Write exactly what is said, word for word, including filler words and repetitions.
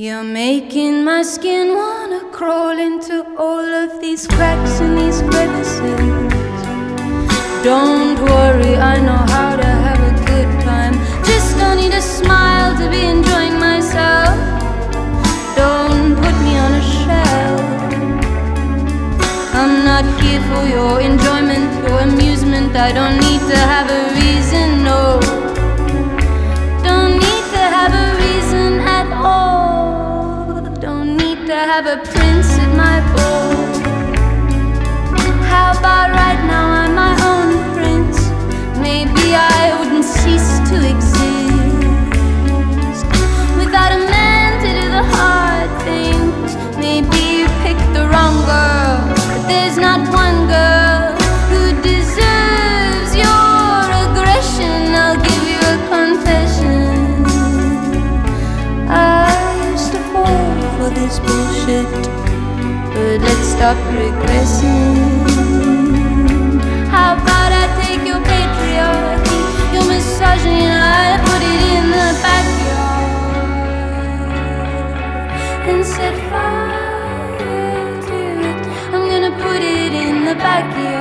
You're making my skin wanna crawl into all of these cracks and these crevices. Don't worry, I know how to have a good time. Just don't need a smile to be enjoying myself. Don't put me on a shelf. I'm not here for your enjoyment, your amusement. I don't need to have a reason, no. Don't need to have a reason at all. Don't need to have a prince at my ball. How about right now I'm my own prince? Maybe I wouldn't cease to exist without a man to do the hard things. Maybe you picked the wrong girl, but there's not one girl who deserves your aggression. I'll give you a confession. I used to fall for this bullshit, but let's stop regressing. How about I take your patriarchy, your misogyny, and I put it in the backyard and set fire to it. I'm gonna put it in the backyard.